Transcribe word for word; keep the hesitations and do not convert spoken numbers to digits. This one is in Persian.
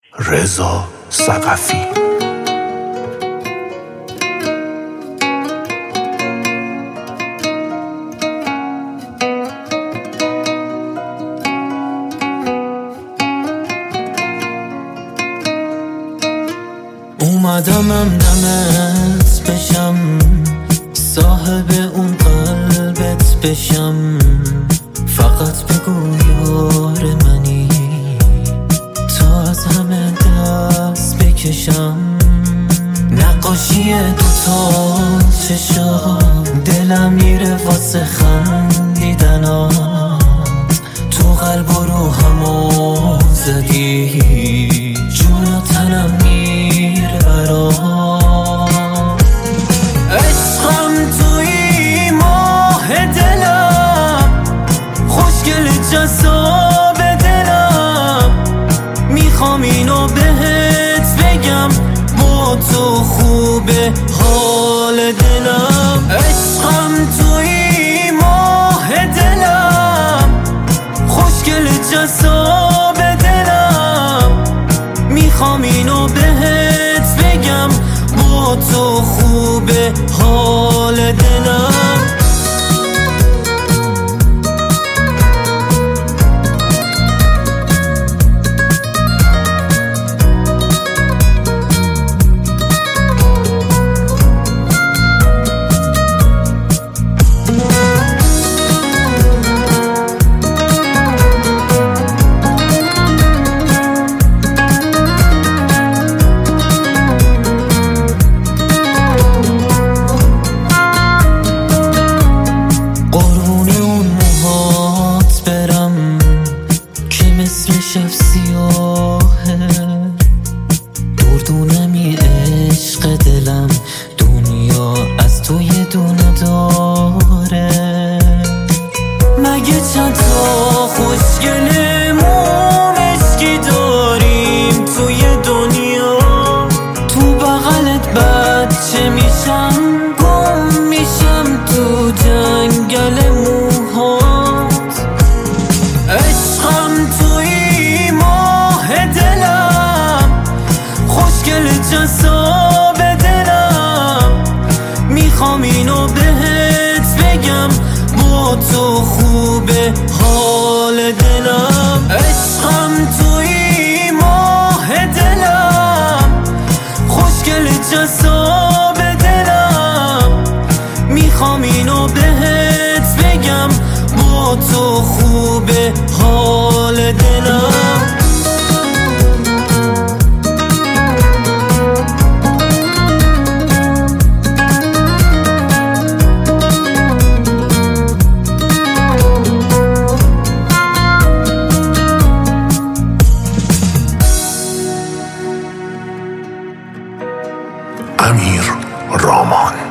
رضا ثقفی. اومدمم دمت بشم، صاحب اون قلبت بشم، فقط بگو یار منی تا از همه دست بکشم. نقاشی دوتا چشام، دلم میره واسه خندیدنات، تو قلب و روحمو زدی، جون و تنم میره برات. عشقم توی ماه دلم، خوشگل جذاب دلم، میخوام اینو بهت بگم، با تو خوبه حال دلم. عشقم توی ماه دلم، خوشگل جذاب دلم، میخوام اینو بهت بگم، با تو خوبه حال دلم. شب سیاهه، دردونمی عشق دلم، دنیا از تو یه دونه داره. مگه چند تا خوشگل مومشکی داریم توی دنیا؟ تو بغلت بچه میشم، گم میشم تو جنگل موهات. عشقم توی ماه دلم، خوشگل جذاب دلم، میخوام اینو بهت بگم، با تو خوبه حال دلم. عشقم توی ماه دلم، خوشگل جذاب دلم، میخوام اینو بهت بگم، با تو خوبه حال دلم. امیر رامان.